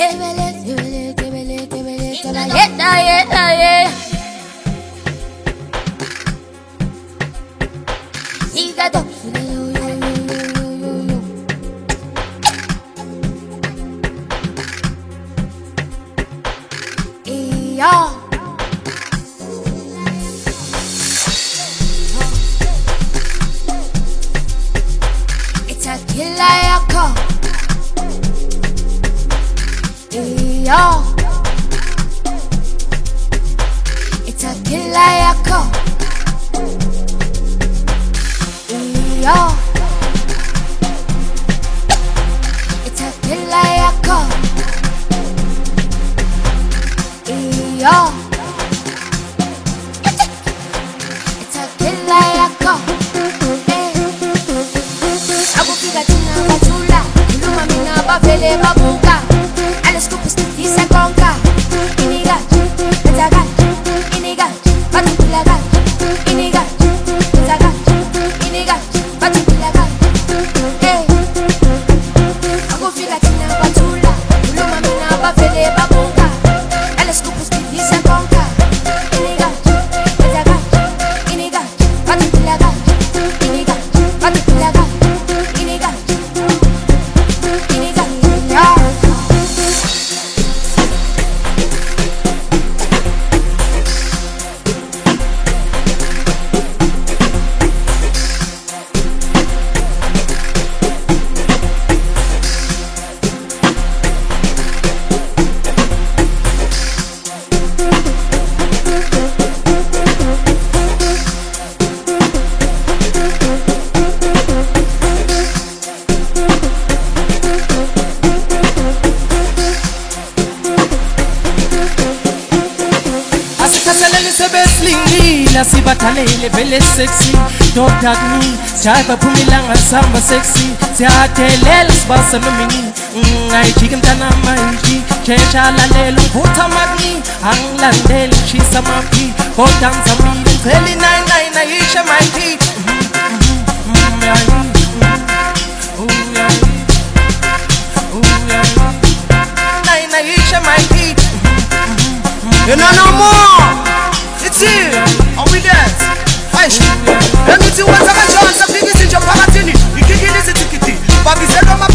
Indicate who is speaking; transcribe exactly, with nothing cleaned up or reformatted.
Speaker 1: It's a killer call. Yo, it's a killer call. Yo, it's a killer call. Yo, it's a killer call. Akufika tina batula, iluma mina bavele babuka. Alles Kupus dieser Konka. Iniga, Zaga, Iniga, Batulaga, Iniga, Zaga, Iniga, Batulaga. Hey, Akufika tina batula, iluma mina bavele babuka. Alles Kupus dieser Konka. Iniga, Zaga, Iniga, Batulaga, Iniga, Batulaga, Iniga, Iniga, yeah.
Speaker 2: Sibathalele vele sexy Doctor me Jaiva phumilanga samba sexy Siyathelela sibasa nomini Ngayijika mtana manje Chesha lalelo ngvutha magni Angilandele ngishisa maphi Kodwa ngizamile ngicela nine nine ayisha my key Nine ayisha my key
Speaker 3: You know no more. It's here. Are we dance? Aish. Let me see what's a chance of things in your party. You can get this ticket. But we said,